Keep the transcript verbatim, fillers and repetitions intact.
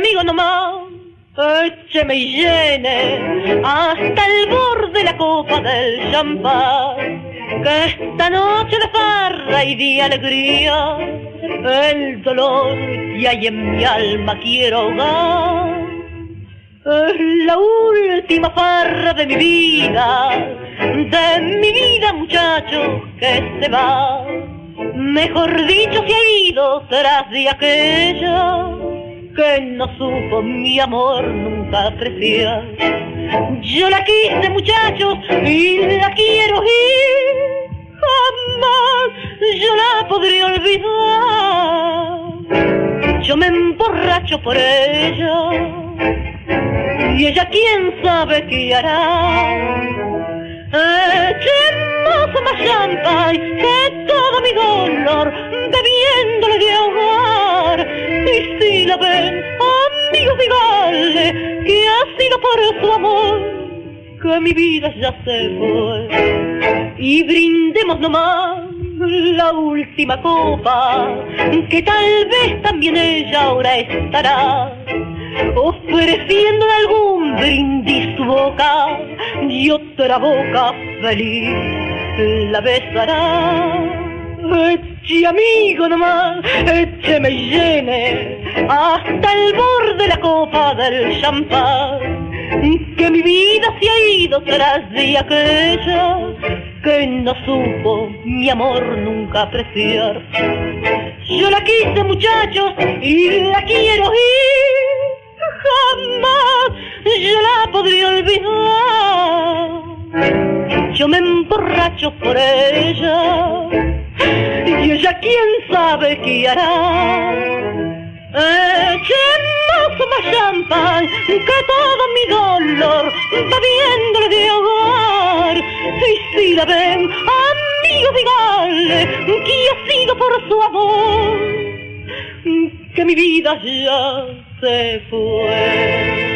amigo nomás, écheme y llene hasta el borde la copa del champán, que esta noche de farra y de alegría el dolor que hay en mi alma quiero ahogar. Es la última farra de mi vida, de mi vida, muchacho, que se va. Mejor dicho, se ha ido tras de aquella que no supo mi amor nunca apreciar. Yo la quise, muchachos, y la quiero ir, jamás yo la podré olvidar. Yo me emborracho por ella, y ella quién sabe qué hará. Echemos más champán que todo mi dolor bebiéndole de ahogar. Y si la ven, amigos, díganle que ha sido por su amor que mi vida ya se fue. Y brindemos nomás la última copa, que tal vez también ella ahora estará ofreciendo en algún brindis su boca, y otra boca feliz la besará. Eche, amigo nomás, écheme y llene hasta el borde la copa del champán, que mi vida se ha ido tras de aquella que no supo mi amor nunca apreciar. Yo la quise, muchachos, y la quiero ir, jamás yo la podré olvidar. Yo me emborracho por ella, y ella quién sabe qué hará. Echemos más champán que todo mi dolor bebiéndole de ahogar. Y si la ven, amigos, díganle que ha sido por su amor que mi vida ya se fue.